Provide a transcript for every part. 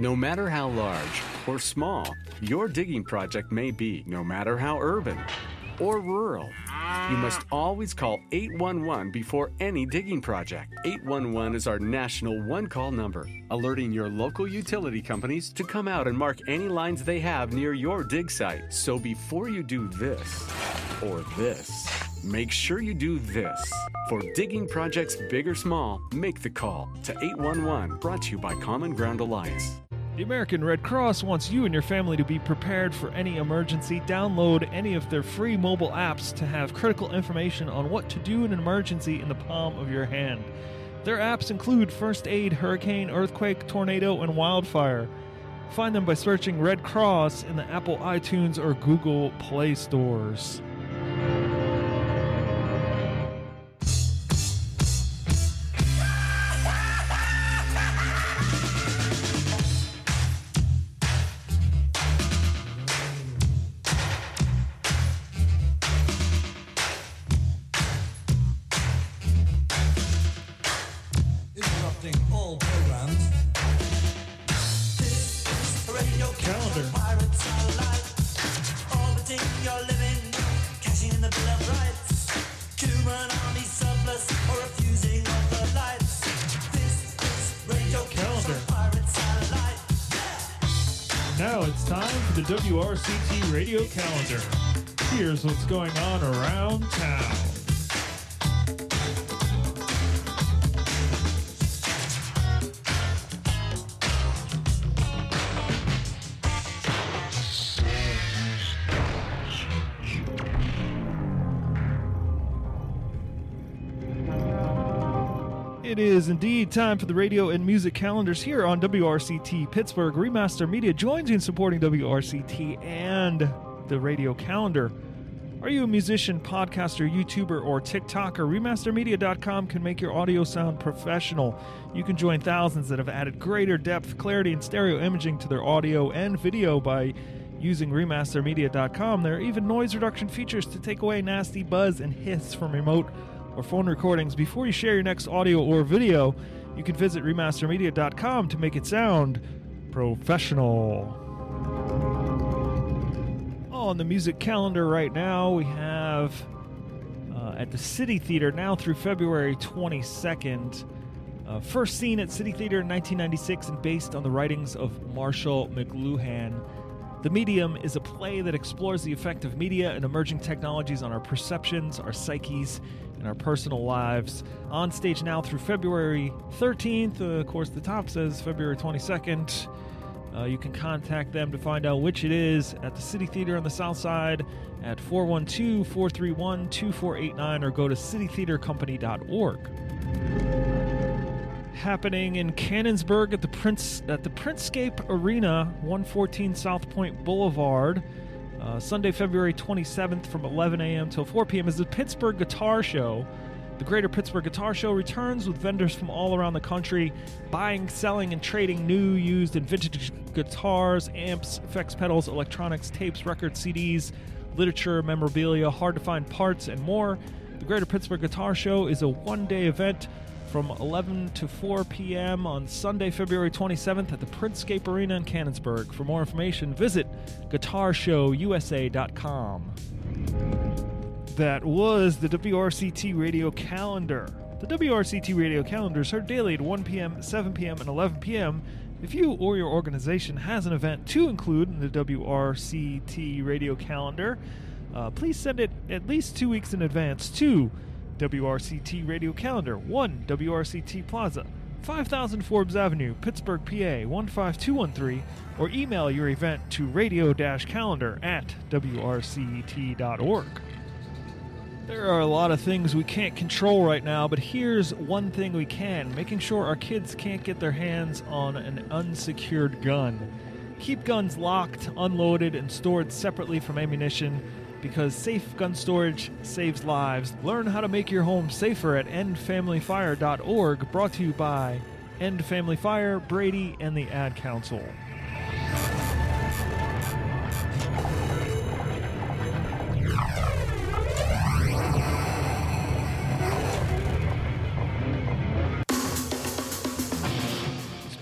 No matter how large or small your digging project may be, no matter how urban or rural, you must always call 811 before any digging project. 811 is our national one-call number, alerting your local utility companies to come out and mark any lines they have near your dig site. So before you do this or this, make sure you do this. For digging projects big or small, make the call to 811, brought to you by Common Ground Alliance. The American Red Cross wants you and your family to be prepared for any emergency. Download any of their free mobile apps to have critical information on what to do in an emergency in the palm of your hand. Their apps include first aid, hurricane, earthquake, tornado, and wildfire. Find them by searching Red Cross in the Apple iTunes or Google Play stores. All programs. This is Radio Calendar. Pirate satellite, orbiting your living, cashing in the Bill of Rights. Cuban army surplus or refusing of the lights. This is Radio Calendar. Pirate satellite. Now it's time for the WRCT Radio Calendar. Here's what's going on around town. It is indeed time for the radio and music calendars here on WRCT Pittsburgh. Remaster Media joins you in supporting WRCT and the radio calendar. Are you a musician, podcaster, YouTuber, or TikToker? RemasterMedia.com can make your audio sound professional. You can join thousands that have added greater depth, clarity, and stereo imaging to their audio and video by using RemasterMedia.com. There are even noise reduction features to take away nasty buzz and hiss from remote or phone recordings. Before you share your next audio or video, you can visit remastermedia.com to make it sound professional. On the music calendar right now, we have at the City Theater now through February 22nd. First seen at City Theater in 1996 and based on the writings of Marshall McLuhan. The Medium is a play that explores the effect of media and emerging technologies on our perceptions, our psyches, and our personal lives. On stage now through February 13th. Of course, the top says February 22nd. You can contact them to find out which it is at the City Theater on the South Side at 412-431-2489 or go to citytheatercompany.org. Happening in Canonsburg at the Printscape Arena, 114 South Point Boulevard. Sunday, February 27th from 11 a.m. till 4 p.m. is the Pittsburgh Guitar Show. The Greater Pittsburgh Guitar Show returns with vendors from all around the country buying, selling, and trading new, used, and vintage guitars, amps, effects pedals, electronics, tapes, records, CDs, literature, memorabilia, hard-to-find parts, and more. The Greater Pittsburgh Guitar Show is a one-day event from 11 to 4 p.m. on Sunday, February 27th at the Printscape Arena in Canonsburg. For more information, visit guitarshowusa.com. That was the WRCT Radio Calendar. The WRCT Radio Calendar is heard daily at 1 p.m., 7 p.m., and 11 p.m. If you or your organization has an event to include in the WRCT Radio Calendar, please send it at least 2 weeks in advance to WRCT Radio Calendar, 1 WRCT Plaza, 5000 Forbes Avenue, Pittsburgh, PA, 15213, or email your event to radio-calendar@wrct.org. There are a lot of things we can't control right now, but here's one thing we can, making sure our kids can't get their hands on an unsecured gun. Keep guns locked, unloaded, and stored separately from ammunition, because safe gun storage saves lives. Learn how to make your home safer at endfamilyfire.org, brought to you by End Family Fire, Brady, and the Ad Council.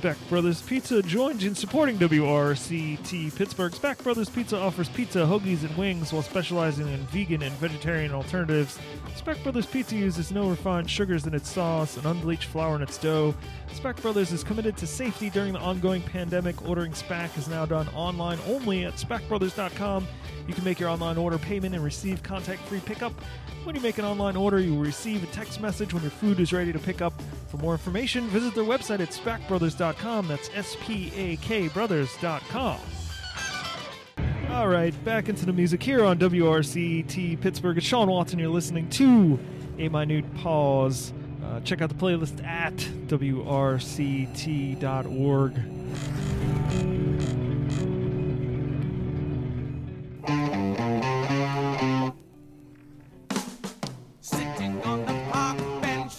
Speck Brothers Pizza joins in supporting WRCT Pittsburgh. Speck Brothers Pizza offers pizza, hoagies, and wings while specializing in vegan and vegetarian alternatives. Speck Brothers Pizza uses no refined sugars in its sauce and unbleached flour in its dough. Speck Brothers is committed to safety during the ongoing pandemic. Ordering Speck is now done online only at speckbrothers.com. You can make your online order payment and receive contact-free pickup. When you make an online order, you will receive a text message when your food is ready to pick up. For more information, visit their website at spackbrothers.com. That's SPAK brothers.com. All right, back into the music here on WRCT Pittsburgh. It's Sean Watson. You're listening to A Minute Pause. Check out the playlist at WRCT.org. Sitting on the park bench,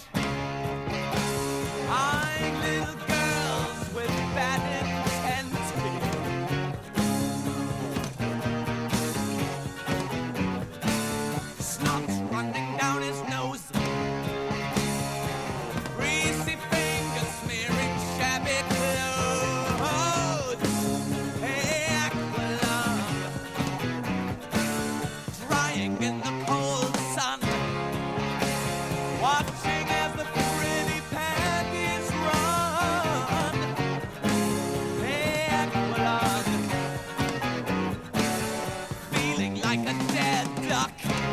eyeing little girls with bad intent. Snot running down his nose, greasy fingers smearing shabby clothes. Hey, Aqualung, drying in the cold sun, watching as the pretty panties run. Hey, Aqualung, feeling like a dead duck,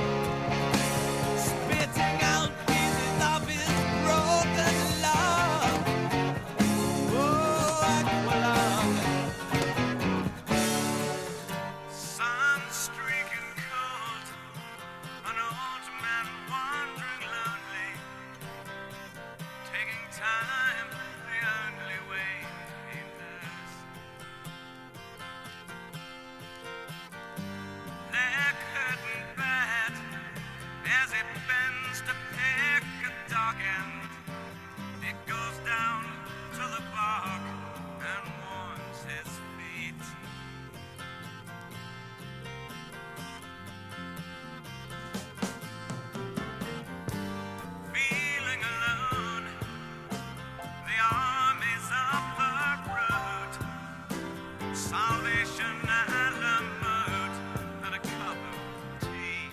spitting out pieces of his broken love. Oh, Aqualung, sun streaking cold, an old man wandering lonely, taking time the only way he knows. Leg hurting bad as he bends to pick a dog end. It goes down to the bark and warms his feet. Feeling alone, the armies of the road, salvation at a moat and a cup of tea.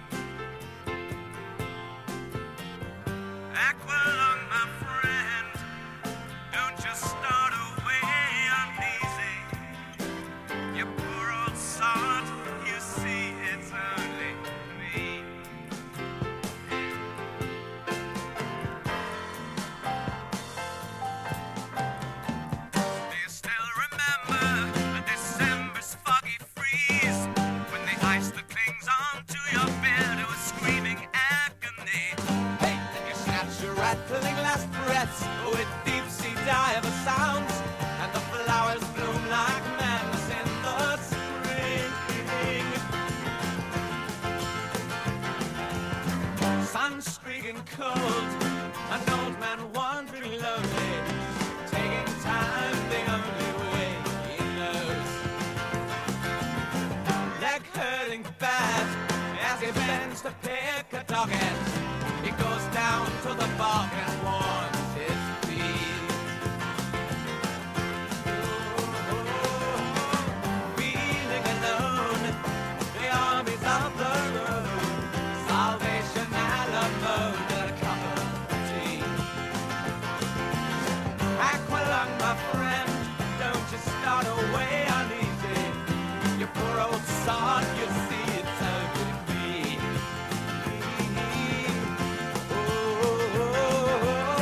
Aqualung, my friend, don't just start away uneasy. You poor old sod, you see it's only me. Do you still remember December's foggy freeze, when the ice that clings onto your beard was screaming agony? Hey, and you snatch your rattling last breaths with deep sea diver sounds, and the flowers bloom like madness in the spring. Sun streaking cold, an old man wandering lonely, taking time the only way he knows. Leg hurting bad as he bends to pick a dog end. He goes down to the bark and warms his feet. Feeling alone, the armies of the road, salvation at a mode and a cup of tea. Aqualung, my friend, don't you start away uneasy. You poor old sod, you see it's only me. Oh,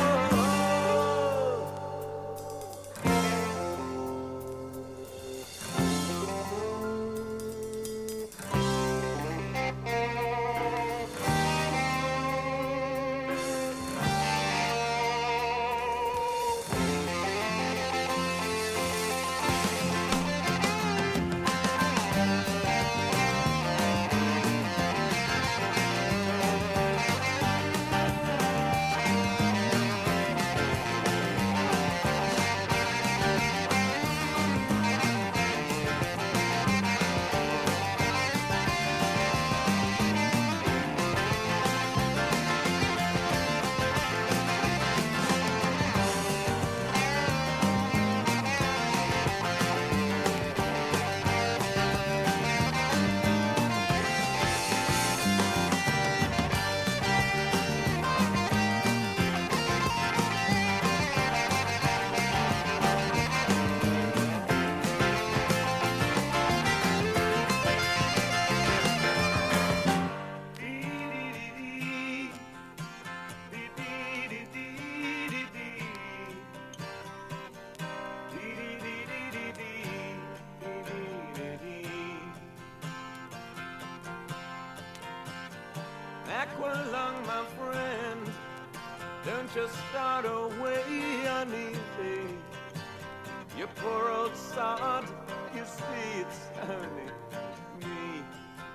Aqualung, my friend, don't just start away uneasy. You poor old sod, you see it's only me.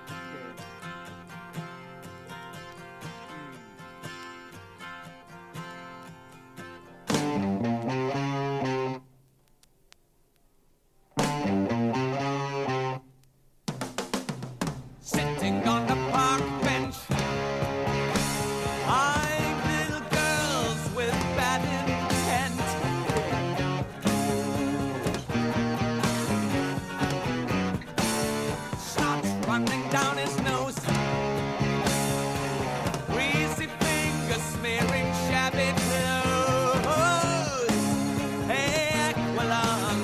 Sitting on the park bench, eying little girls with bad intent. Starts running down his nose, greasy fingers smearing shabby clothes. Hey, Aqualung,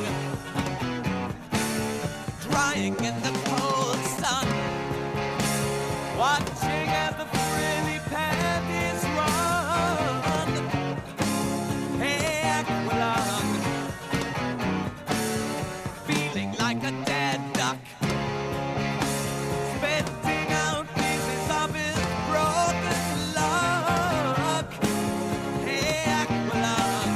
drying in the cold sun, watching as the frilly panties run. Hey, Aqualung, feeling like a dead duck, spitting out pieces of his broken luck. Hey, Aqualung,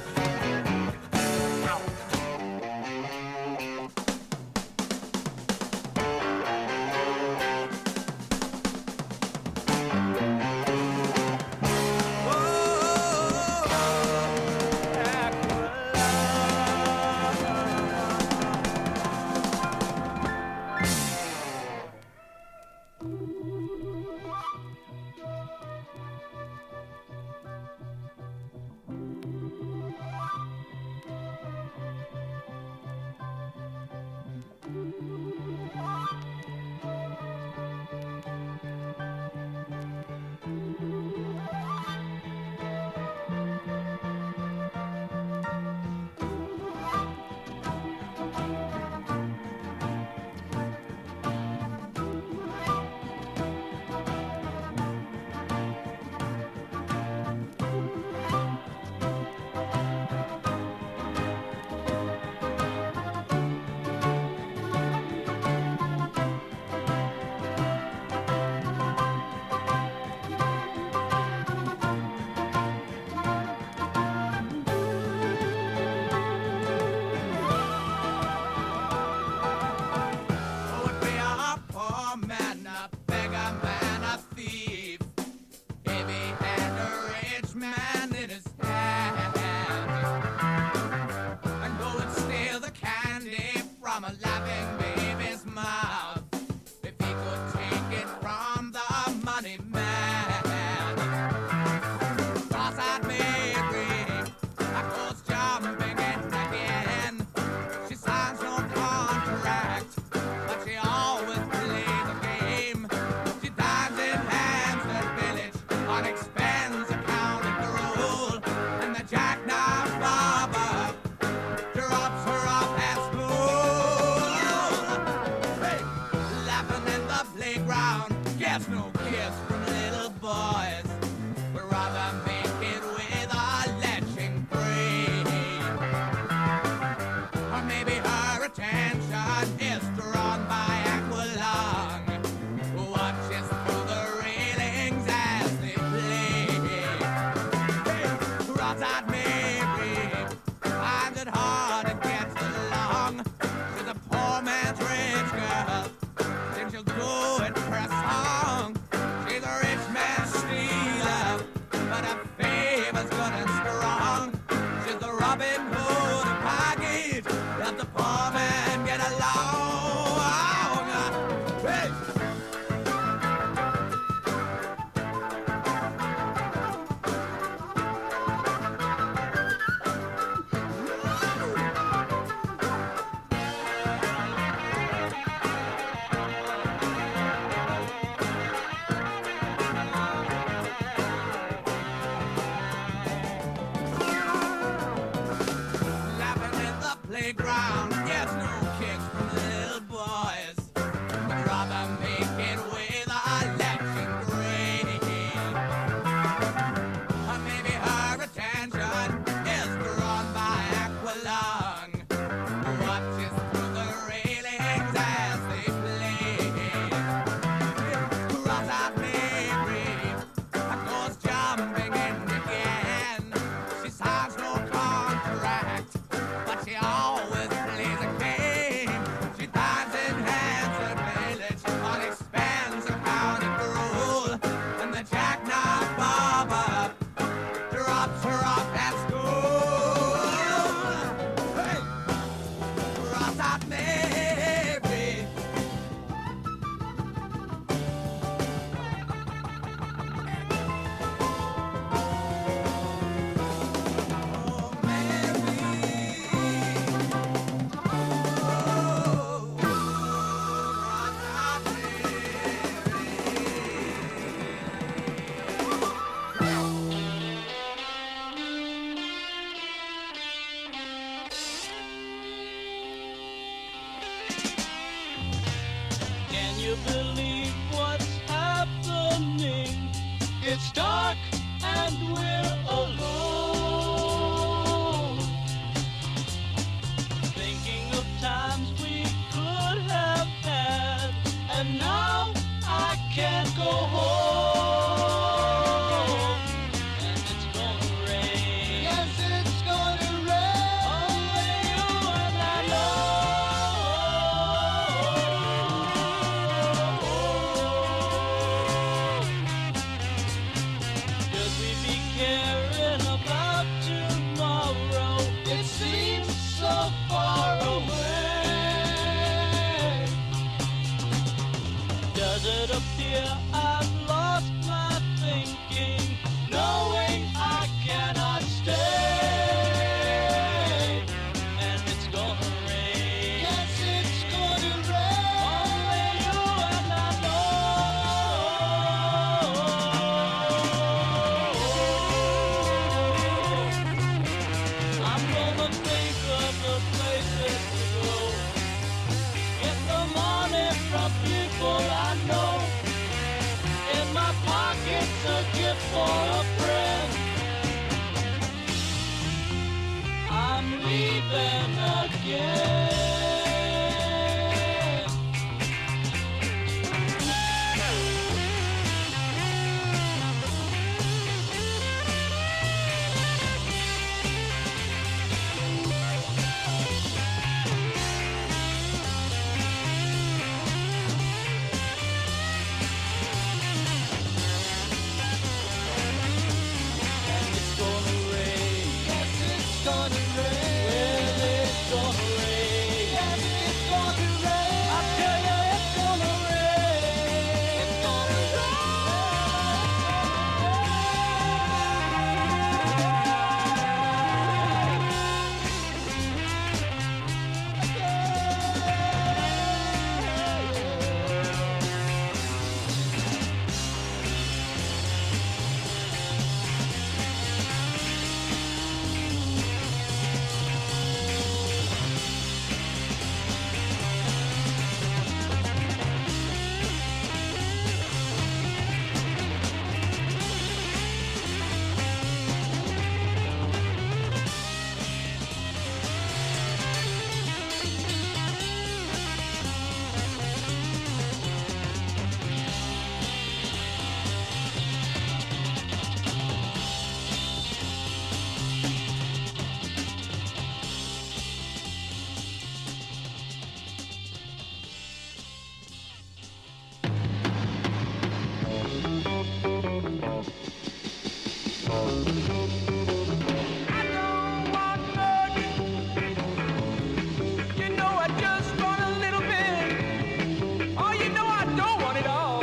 would be a poor man, a beggar man, a thief, if he had a rich man in his hand, and go and steal the candy from a laughing baby's mouth, if he could take it from the money man. Cross-eyed Mary, I goes jumping in again. She signs no contract, but she always plays a game. She dives in Hampstead Village on expense accounting rule, and the jackknife barber drops her off at school. Hey, laughing in the playground, gets no kiss from little boys. We'd rather make it with a lynching breed. Or maybe her attention is drawn by Aqualung, who watches through the railings as they play. Hey, cross-eyed Mary finds it hard to get along. She's a poor man's rich girl, then she'll do it for a song. She's now I can't go home, and it's gonna rain. Yes, it's gonna rain. Only you and I know. Should we be caring about tomorrow? It seems so far away. Does it appear I've lost my thinking, knowing I cannot stay? And it's gonna rain. Yes, it's gonna rain. Only you and I know. I'm gonna think of the places to go, get the money from people I know. In my pocket's a gift for a friend. I'm leaving again. And it's gonna rain. Yes, it's gonna rain. Well, it's gonna rain. Yes, it's gonna rain. I tell you, it's gonna rain. It's gonna I don't want much. You know I just want a little bit. Oh, you know I don't want it all.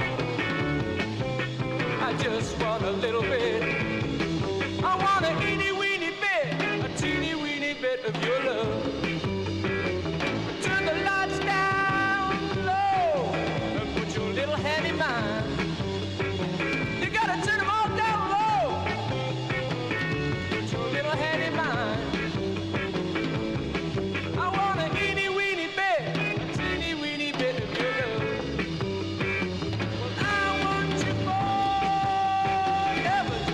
I just want a little bit. I want a teeny weeny bit, a teeny weeny bit of your love. Turn the lights down low and put your little hand in mine. You gotta turn them all down low. Put your little hand in mine. I want a teeny weeny bit, a teeny weeny bit of your love. Well, I want you forever,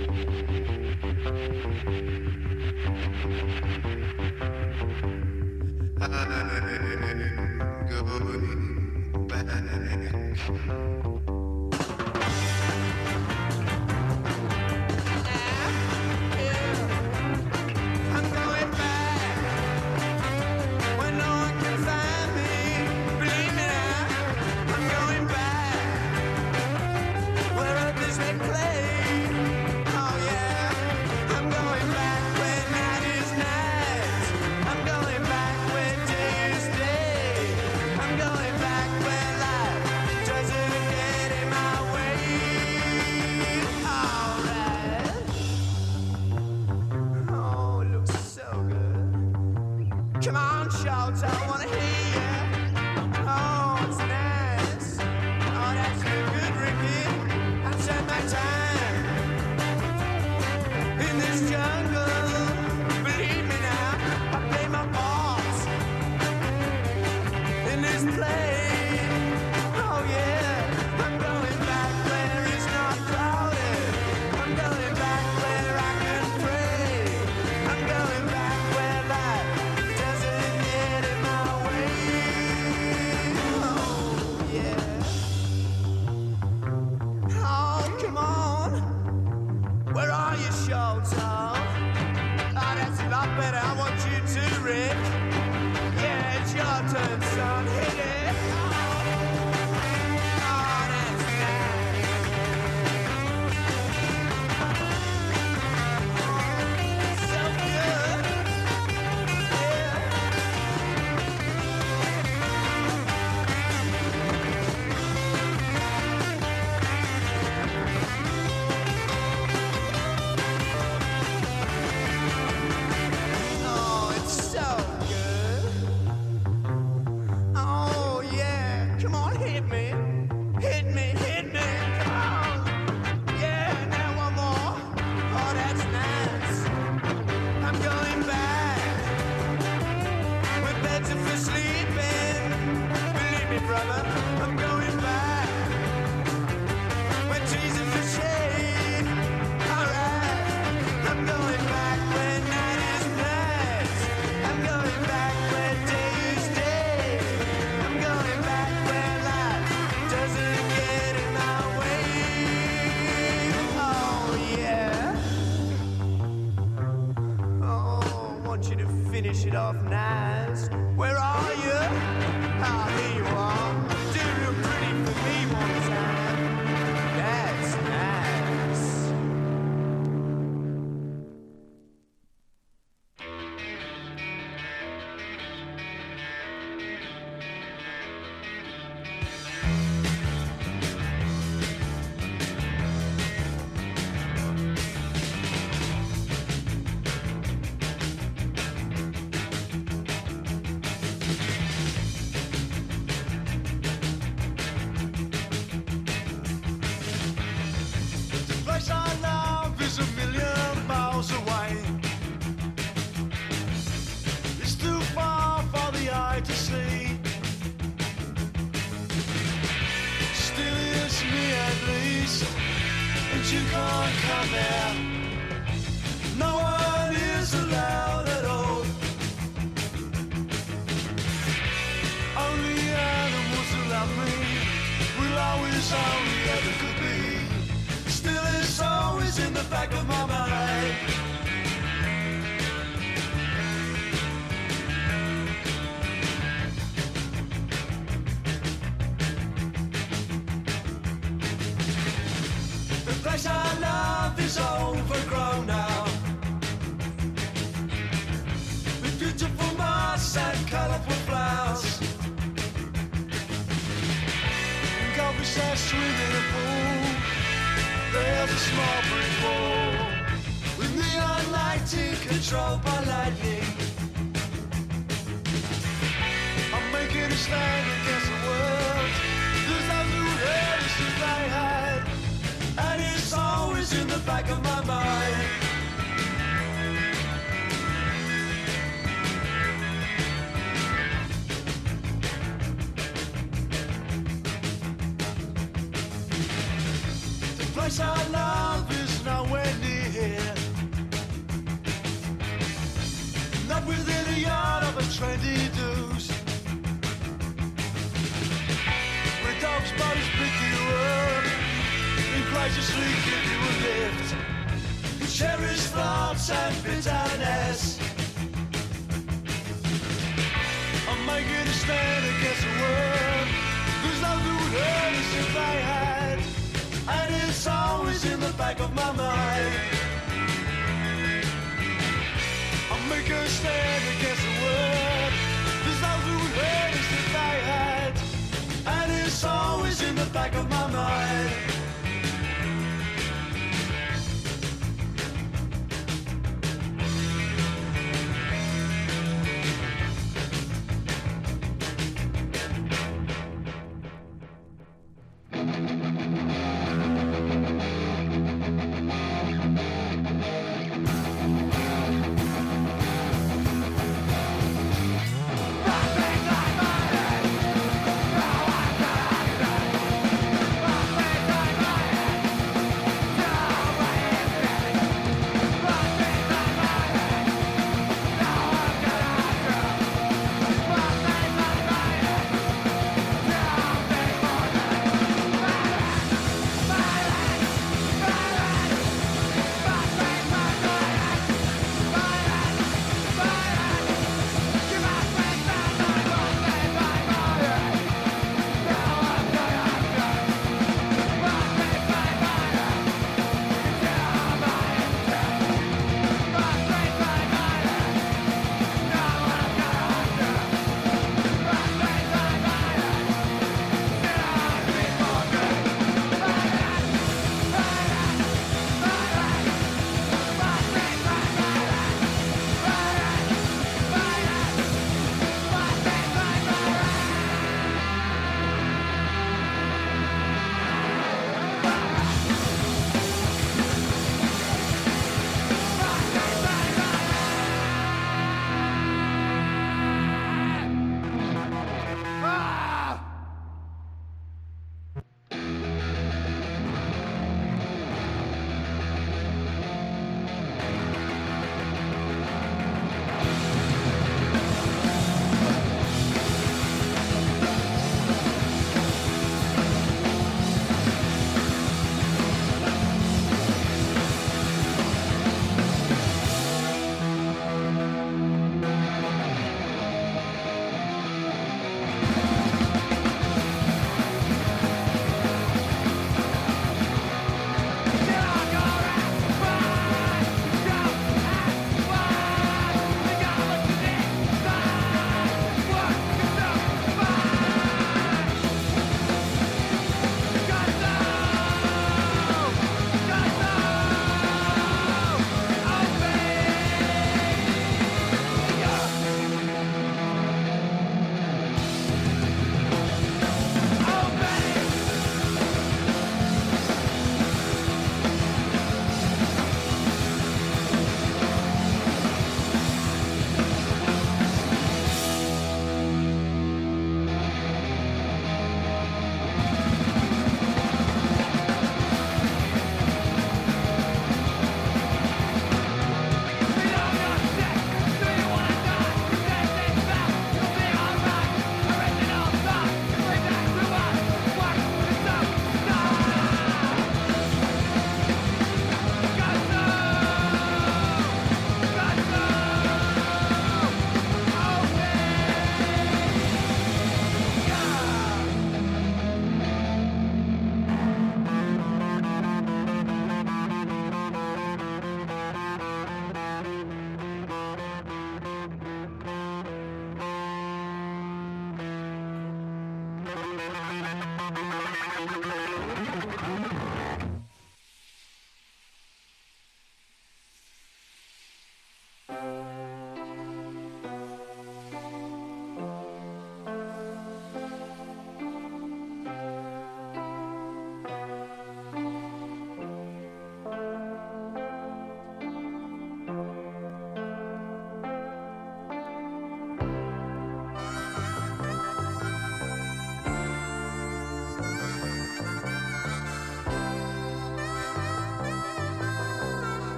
place I love is nowhere near. trendy dues. Where dogs' bodies pick you up and graciously give you a lift. Cherish thoughts and bitterness. I'm making a stand against the world. There's no good hurt us if they had. And it's always in the back of my mind. I'm making a stand against the world. There's no good hurt us if they had. And it's always in the back of my mind.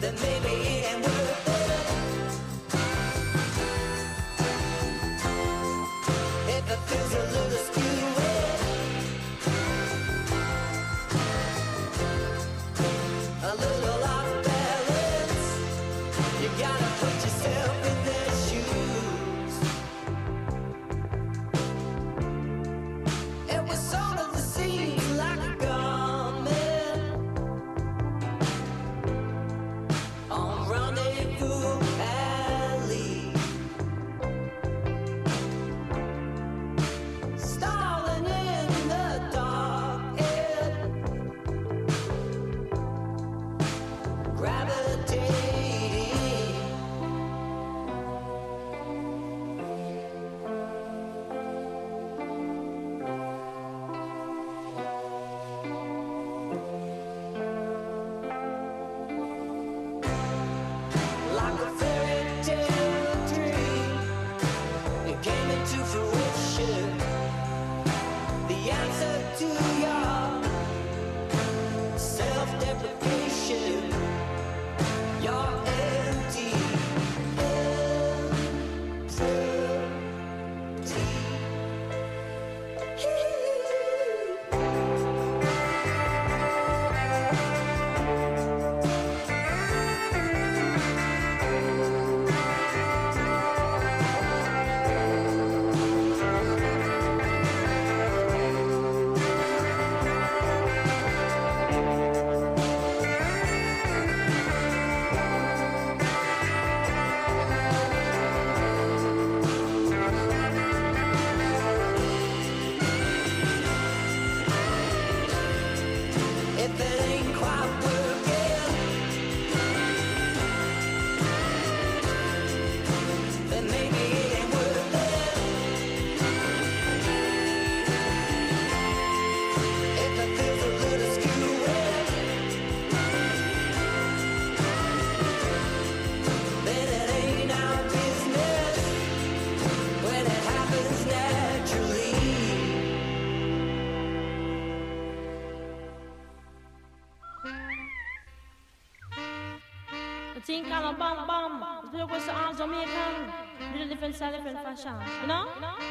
then maybe it ain't worth it. If it feels a little skewy, a little off balance, you gotta put yourself in their shoes. It was sort of the seems like a garment on Rendezvous Alley, stalling in the dark air, gravitating. Like a fairy tale dream, it came into fruition. The answer to your self-deprecation, your empty, if it ain't quite working, then maybe it ain't worth it. If it feels a little skewy, then it ain't our business when it happens naturally. The thing kind of bam bam. The people was all Jamaican, really different style, different fashion. You know?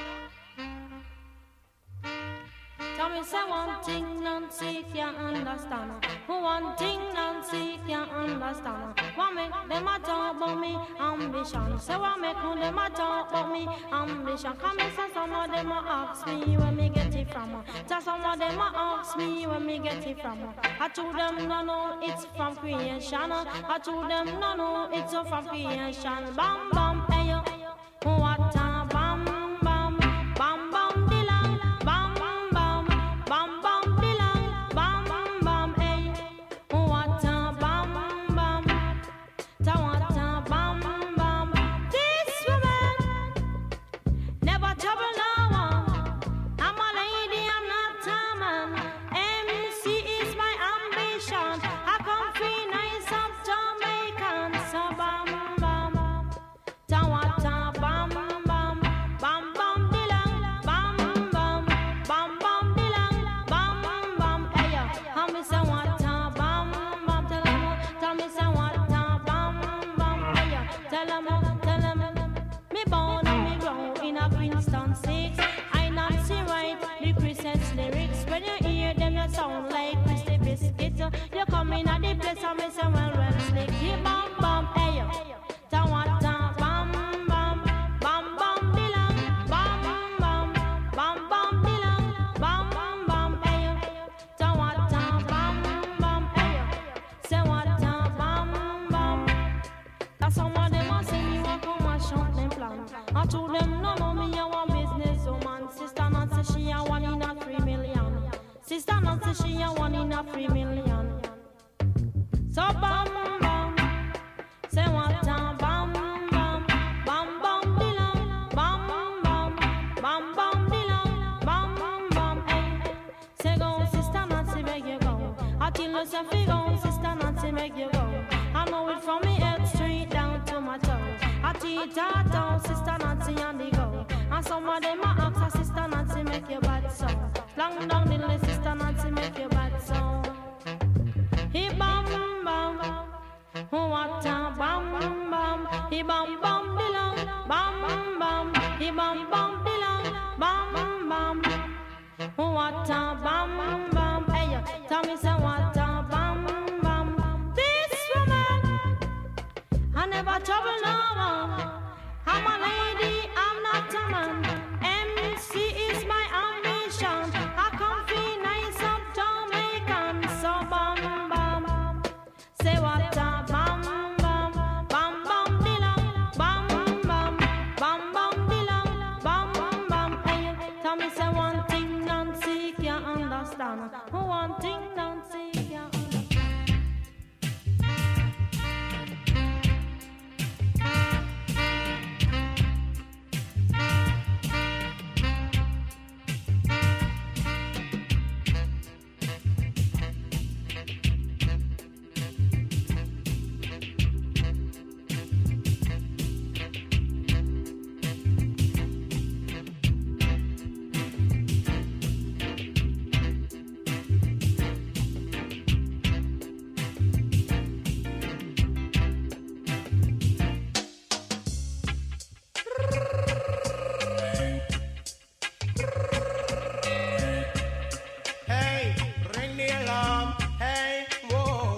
Tell me say one thing Nancy can't understand. One thing Nancy can't understand. What make them a talk about me ambition? Say what make them a talk about me ambition? Come and say some of them a ask me where me get it from. Tell some of them a ask me where me get it from. I told them no no it's from creation. I told them no no it's from creation. Bam bam hey yo, what a bam bam bam bam dilang bam bam bam bam dilang bam bam hey, what a bam bam, ta what a bam bam. This woman never trouble no one. I'm a lady, I'm not a man. MC is my ambition. I come free nice up Jamaican. So bam bam, ta what a bam bam, bam bam dilang, bam bam, bam bam dilang, bam bam. Hey yo, how me say what a bam bam? Tell me say what a bam bam. Hey yo, tell 'em. Me born and me grow in a Princeton 6. I Nancy write the Christmas lyrics. When you hear them, you sound like Christy Biscuit. You come in at the place and me say well slick. He bam bam, hey yo, ta what a bam bam, bam bam dilang, bam bam, bam bam dilang, bam bam, hey yo, ta what a bam bam, hey yo, say what a bam bam. That's some of them a say me want come and shut them plan. I told them no no me a one business woman. Sister Nancy she a 1 in a 3 million. Sister Nancy she a 1 in a 3 million. So bam bam, say what a bam bam, bam bam dilang, bam bam, bam bam dilang, bam bam, hey. Say go Sister Nancy make you go. I tell you say fi go Sister Nancy make you go. I know it from me head straight down to my toe. I teach her down Sister Nancy on the go. And some of them a ask her Sister Nancy make you bad so. Long down the list Sister Nancy make you bad so. He bam bam, What a bam bam, he bam bam belong, bam bam, he bam bam belong, bam bam. What a bam bam, hey, tell me say what a bam bam. This woman, I never trouble no one. I'm a lady, I'm not a man. MC is my ambition. I come feel nice up Jamaican, so bam bam. Say what a bam bam, bam bam belong, bam bam, bam bam belong, bam bam. Hey, tell me say one thing Nancy can't understand. One thing Nancy can't understand. Hey, ring the alarm. Hey, whoa.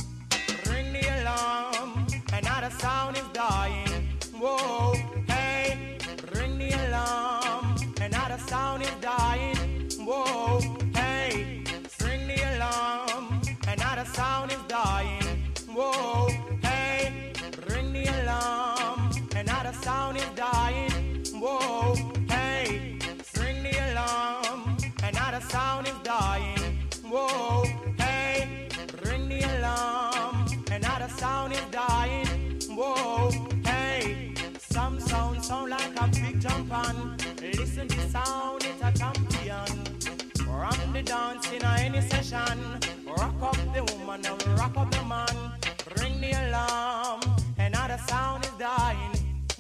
Ring the alarm. Another sound is dying. Whoa. Hey, ring the alarm. Another sound is dying. Whoa. Hey, ring the alarm. Another sound is dying. Whoa. Hey, ring the alarm. Another sound is dying. Whoa. Hey, ring the alarm. Another sound is dying. Whoa, hey, ring the alarm. Another sound is dying. Whoa, hey, some sound like a big jump on. Listen to sound, it's a champion. Rock the dance in any session. Rock up the woman and rock up the man. Ring the alarm. Another sound is dying.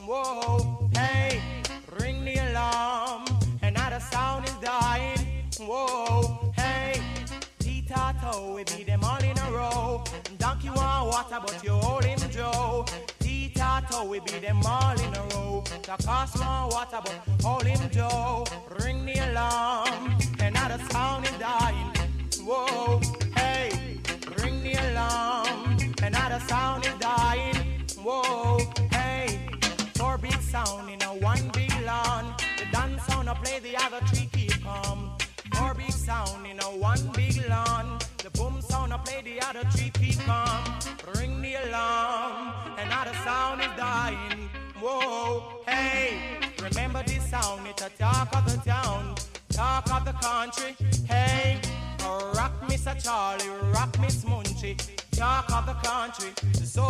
Whoa, hey, ring the alarm. Another sound is dying. Whoa, hey, T-Tato, we beat them all in a row. Donkey want water, but you hold him Joe. T-Tato, we beat them all in a row. The cost want water, but hold him Joe. Ring the alarm, another sound is dying. Whoa, hey, ring the alarm, another sound is dying. Whoa, hey, 4 big sound in a 1 big lawn. The dance sound, I play, the other 3 keep calm. 4 big sound in a 1 big lawn. The boom sound, I play, the other 3 keep calm. Ring the alarm, another sound is dying. Whoa, hey, remember this sound, it's a talk of the town, talk of the country. Hey, rock Mr. Charlie, rock Miss Munchie, talk of the country. So,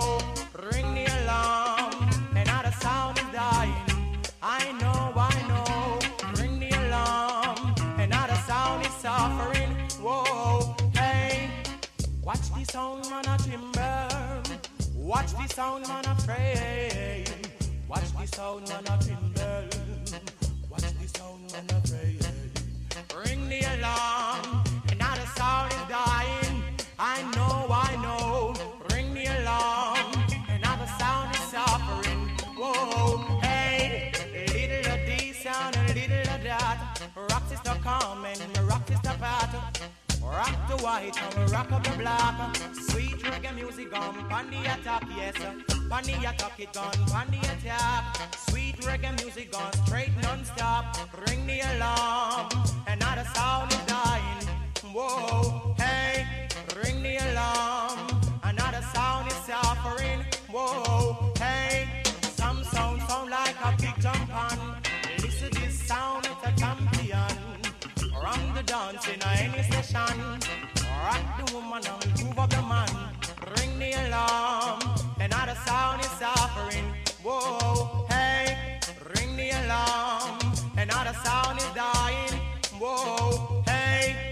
ring the alarm, another sound is dying. I know, ring the alarm, another sound is suffering. Whoa, hey, watch the sound man a timber, watch the sound man a pray, watch the sound man a timber, watch the sound man a pray. Ring the alarm, another sound is dying. I know, ring the alarm, another sound is suffering. Whoa, hey, little of this sound and little of that. Rock sister come and rock sister pat. Rock the white and rock up the black. Sweet reggae music gone, pan the attack, yes. Pan the attack, it gone, pan the attack. Sweet reggae music gone, straight non-stop. Ring the alarm, another sound is dying. Whoa, hey, ring the alarm, another sound is suffering. Whoa, hey, some sound like a big jump on. Listen to this sound, it's a champion. Ram the dance in any session. Rock the woman and move up the man. Ring the alarm, another sound is suffering. Whoa, hey, ring the alarm, another sound is dying. Whoa, hey.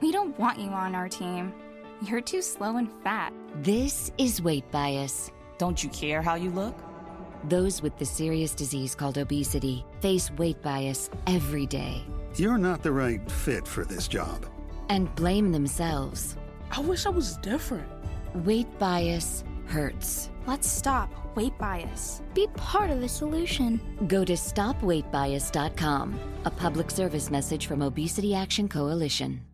We don't want you on our team. You're too slow and fat. This is weight bias. Don't you care how you look? Those with the serious disease called obesity face weight bias every day. You're not the right fit for this job. And blame themselves. I wish I was different. Weight bias hurts. Let's stop weight bias. Be part of the solution. Go to stopweightbias.com. A public service message from Obesity Action Coalition.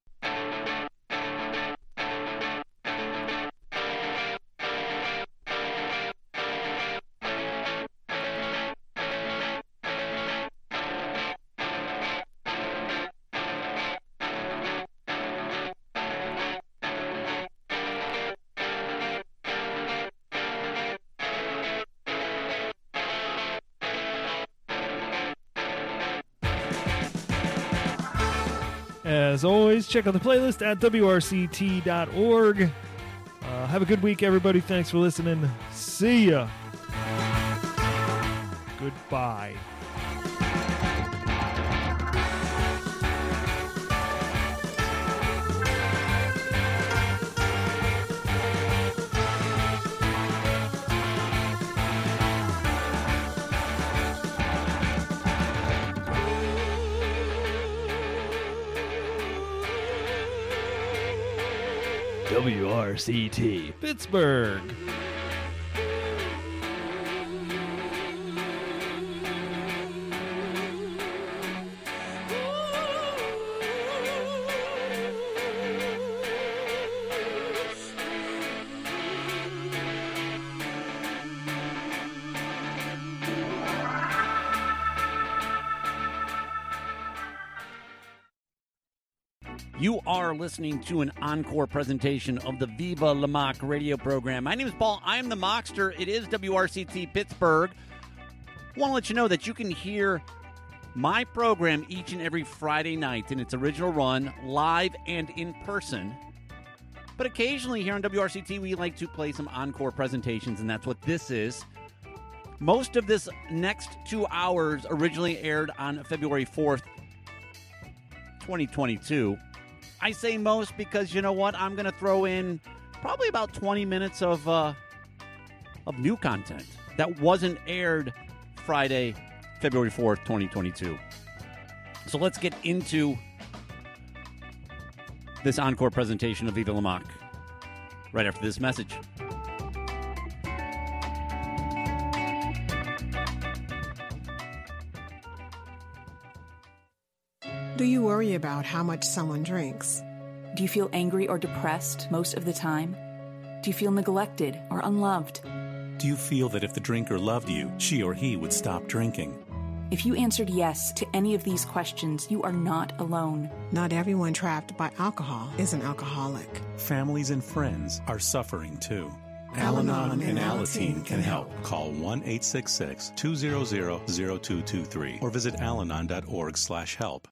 As always, check out the playlist at wrct.org. Have a good week, everybody. Thanks for listening. See ya. Goodbye. WRCT Pittsburgh. You are listening to an encore presentation of the Viva La Mock radio program. My name is Paul. I am the Mockster. It is WRCT Pittsburgh. I want to let you know that you can hear my program each and every Friday night in its original run, live and in person. But occasionally here on WRCT, we like to play some encore presentations, and that's what this is. Most of this next 2 hours originally aired on February 4th, 2022. I say most because, you know what, I'm going to throw in probably about 20 minutes of new content that wasn't aired Friday, February 4th, 2022. So let's get into this encore presentation of Viva La Mock right after this message. Do you worry about how much someone drinks? Do you feel angry or depressed most of the time? Do you feel neglected or unloved? Do you feel that if the drinker loved you, she or he would stop drinking? If you answered yes to any of these questions, you are not alone. Not everyone trapped by alcohol is an alcoholic. Families and friends are suffering too. Al-Anon and Alateen can help. Call 1-866-200-0223 or visit alanon.org/help.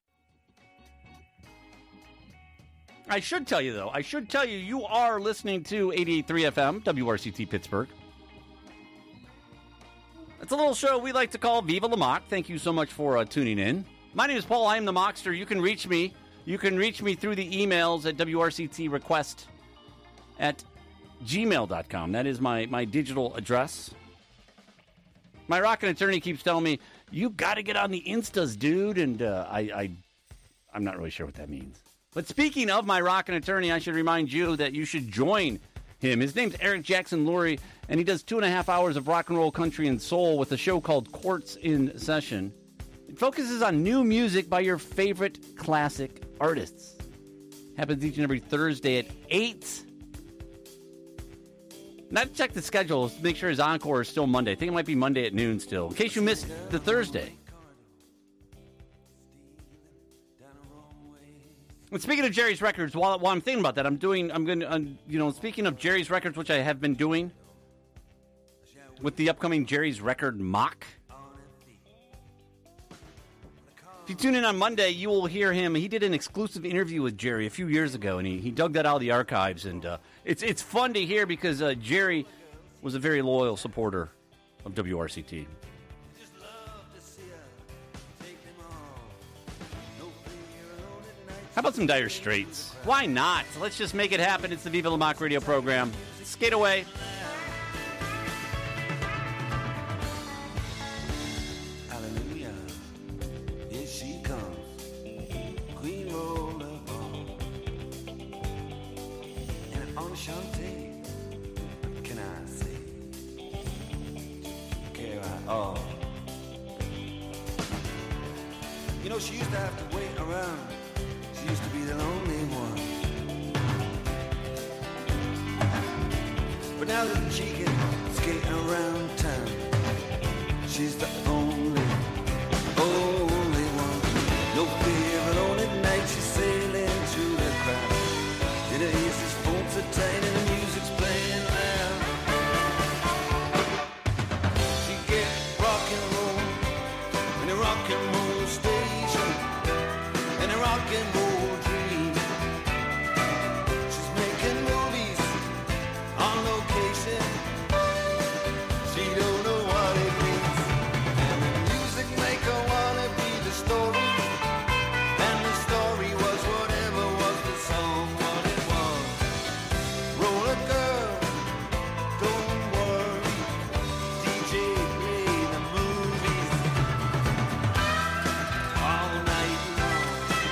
I should tell you, you are listening to 88.3 FM, WRCT Pittsburgh. It's a little show we like to call Viva La Mock. Thank you so much for tuning in. My name is Paul. I am the Mockster. You can reach me. You can reach me through the emails at wrctrequest@gmail.com. That is my digital address. My rockin' attorney keeps telling me, you got to get on the Instas, dude. And I'm not really sure what that means. But speaking of my rockin' attorney, I should remind you that you should join him. His name's Eric Jackson Lurie, and he does 2.5 hours of rock and roll, country, and soul with a show called Courts in Session. It focuses on new music by your favorite classic artists. Happens each and every Thursday at 8. Now to check the schedule, make sure his encore is still Monday. I think it might be Monday at noon still, in case you missed the Thursday. And speaking of Jerry's Records, while I'm thinking about that, speaking of Jerry's Records, which I have been doing with the upcoming Jerry's Record Mock. If you tune in on Monday, you will hear him. He did an exclusive interview with Jerry a few years ago, and he dug that out of the archives. And it's fun to hear because Jerry was a very loyal supporter of WRCT. How about some Dire Straits? Why not? Let's just make it happen. It's the Viva La Mock radio program. Skate away. Hallelujah. Here she comes. Queen Rollerball. And Enchante. What can I say? Care I all. You know, she used to have to wait around. She used to be the lonely one. But now that she can skate around town, she's the only one. No fear alone at night, she's sailing through the crowd. In her ears, his phones are tight and the music's playing loud. She gets rock and roll in a rock and roll station, in a rock and roll dream. She's making movies on location. She don't know what it means. And the music maker wanna be the story. And the story was whatever was the song, what it was. Roll a girl, don't worry. DJ play the movies all night long.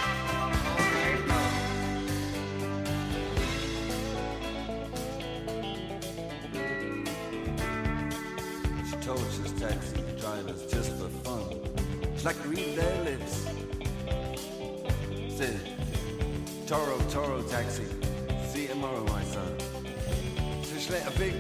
She tortures taxi drivers just for fun. She like to read their lips. Said, Toro, taxi. See you tomorrow, my son. So she let a big